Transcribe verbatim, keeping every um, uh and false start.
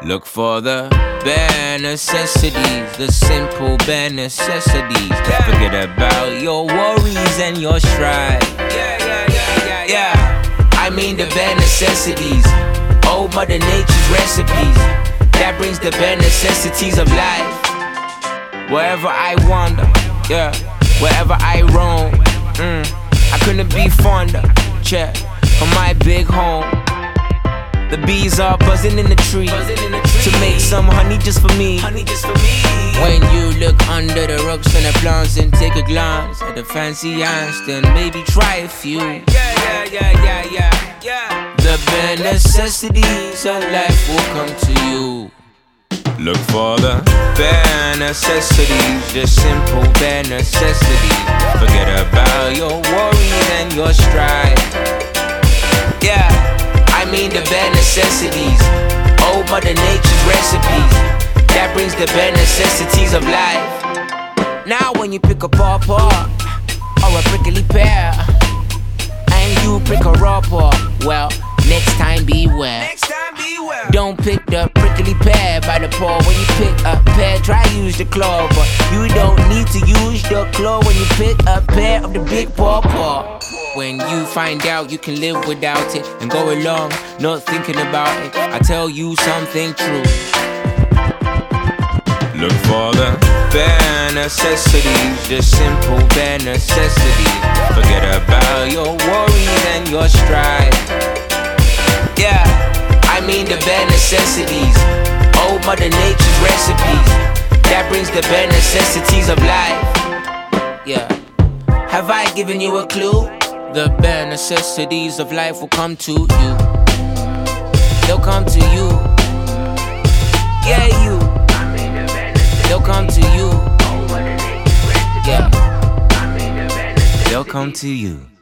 Look for the bare necessities, the simple bare necessities. Forget about your worries and your strife. Yeah, yeah, yeah, yeah, yeah. I mean the bare necessities, old Mother Nature's recipes. That brings the bare necessities of life. Wherever I wander, yeah, wherever I roam, mm, I couldn't be fonder, check, from my big home. The bees are buzzing in the tree to make some honey just for me. When you look under the rocks and the plants and take a glance at the fancy ants, then maybe try a few. Yeah, yeah, yeah, yeah, yeah, yeah. The bare necessities of life will come to you. Look for the bare necessities, the simple bare necessities. Forget about your worries and your strife. Yeah, I mean the bare necessities, old Mother Nature's recipes. That brings the bare necessities of life. Now when you pick a pawpaw or a prickly pear, and you pick a raw paw, well, next time beware. Next time beware. Don't pick the prickly pear by the paw. When you pick a pear, try use the claw, but you don't need to use the claw when you pick a pear of the big pawpaw. When you find out you can live without it and go along not thinking about it, I tell you something true. Look for the bare necessities, the simple bare necessities. Forget about your worries and your strife. Yeah, I mean the bare necessities, old Mother Nature's recipes. That brings the bare necessities of life. Yeah, have I given you a clue? The bare necessities of life will come to you. They'll come to you. Yeah, you. They'll come to you. Yeah. They'll come to you.